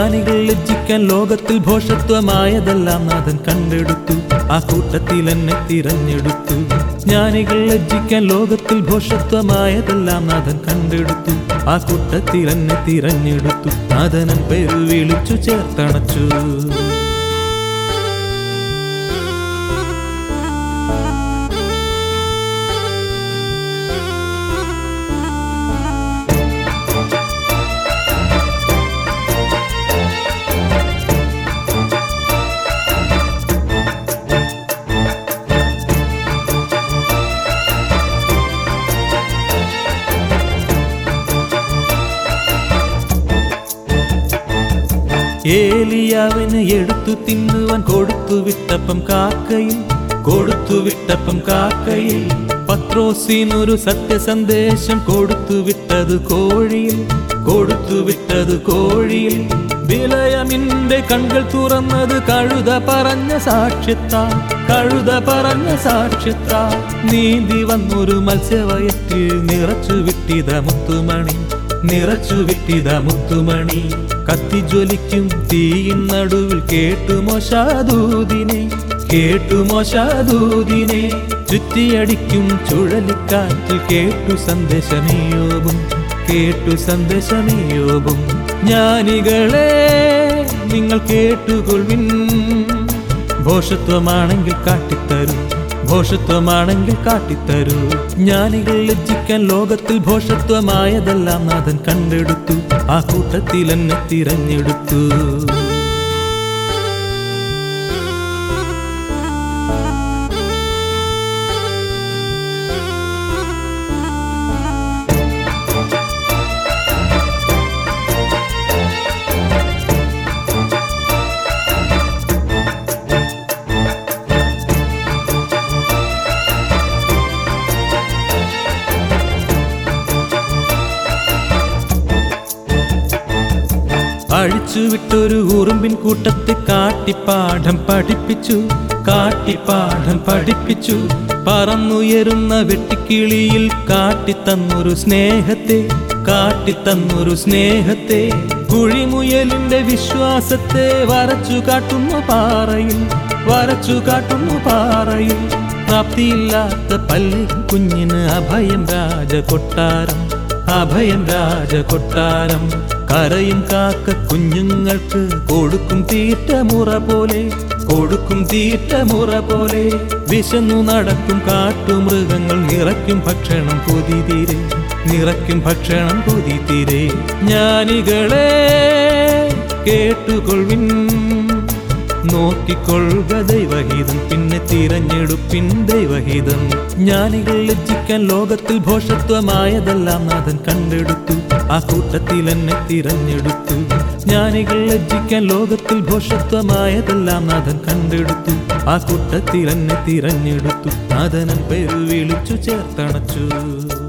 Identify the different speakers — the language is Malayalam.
Speaker 1: ജ്ഞാനികൾ ലജ്ജിക്കാൻ ലോകത്തിൽ ഭോഷത്വമായതെല്ലാം നാഥൻ കണ്ടെടുത്തു, ആ കൂട്ടത്തിൽ എന്നെ തിരഞ്ഞെടുത്തു. ജ്ഞാനികൾ ലജ്ജിക്കാൻ ലോകത്തിൽ ഭോഷത്വമായതെല്ലാം നാഥൻ കണ്ടെടുത്തു, ആ കൂട്ടത്തിൽ എന്നെ തിരഞ്ഞെടുത്തു. നാഥനൻ പേര് വിളിച്ചു ചേർത്തണച്ചു. ഏലിയാവിന് എടുത്തു തിന്നുവാൻ കൊടുത്തുവിട്ടപ്പം കാക്കയിൽ പത്രോസിനൊരു സത്യസന്ദേശം കൊടുത്തുവിട്ടത് കോഴിയിൽ വിലയമിന്റെ കൺകൾ തുറന്നത് കഴുത പറഞ്ഞ സാക്ഷ്യത്താൽ നീന്തി വന്നൊരു മത്സ്യവയറ്റിൽ നിറച്ചു വിട്ടിത മുത്തുമണി കത്തിജ്വലിക്കും തീയിൻ നടുവിൽ കേട്ടുമോ ശാദൂതിനെ ചുറ്റിയടിക്കും ചുഴലിക്കാറ്റിൽ കേട്ടു സന്ദേശമേയോബും. ജ്ഞാനികളെ നിങ്ങൾ കേട്ടുകൊള്ളുവിൻ, ഭോഷത്വമാണെങ്കിൽ കാട്ടിത്തരൂ. ജ്ഞാനികൾ ലജ്ജിക്കാൻ ലോകത്തിൽ ഭോഷത്വമായതെല്ലാം നാഥൻ കണ്ടെടുത്തു, ആ കൂട്ടത്തിൽ എന്നെ തിരഞ്ഞെടുത്തു. അഴിച്ചുവിട്ടൊരു ഉറുമ്പിൻ കൂട്ടത്തെ കാട്ടിപ്പാഠം പഠിപ്പിച്ചു. പറന്നുയരുന്ന വെട്ടിക്കിളിയിൽ കാട്ടിത്തന്നൊരു സ്നേഹത്തെ കുഴിമുയലിന്റെ വിശ്വാസത്തെ വരച്ചു കാട്ടുന്നു പാറയിൽ. പ്രാപ്തിയില്ലാത്ത പല്ലി കുഞ്ഞിന് അഭയം രാജകൊട്ടാരം. കരയും കാക്ക കുഞ്ഞുങ്ങൾക്ക് കൊടുക്കും തീറ്റമുറ പോലെ വിശന്നു നടക്കും കാട്ടുമൃഗങ്ങൾ നിറയ്ക്കും ഭക്ഷണം കൊതിതീരെ. ജ്ഞാനികളെ കേട്ടുകൊള്ളുവിൻ, നോക്കിക്കൊള്ളുക ദൈവഹിതം, പിന്നെ തിരഞ്ഞെടുപ്പിൻ ദൈവഹിതം. ജ്ഞാനികൾ ലജ്ജിക്കാൻ ലോകത്തിൽ ഭോഷത്വമായതെല്ലാം നാഥൻ കണ്ടെടുത്തു, ആ കൂട്ടത്തിൽ എന്നെ തിരഞ്ഞെടുത്തു. ജ്ഞാനികൾ ലജ്ജിക്കാൻ ലോകത്തിൽ ഭോഷത്വമായതെല്ലാം നാഥൻ കണ്ടെടുത്തു, ആ കൂട്ടത്തിൽ എന്നെ തിരഞ്ഞെടുത്തു. നാഥനൻ പേര് വിളിച്ചു ചേർത്തണച്ചു.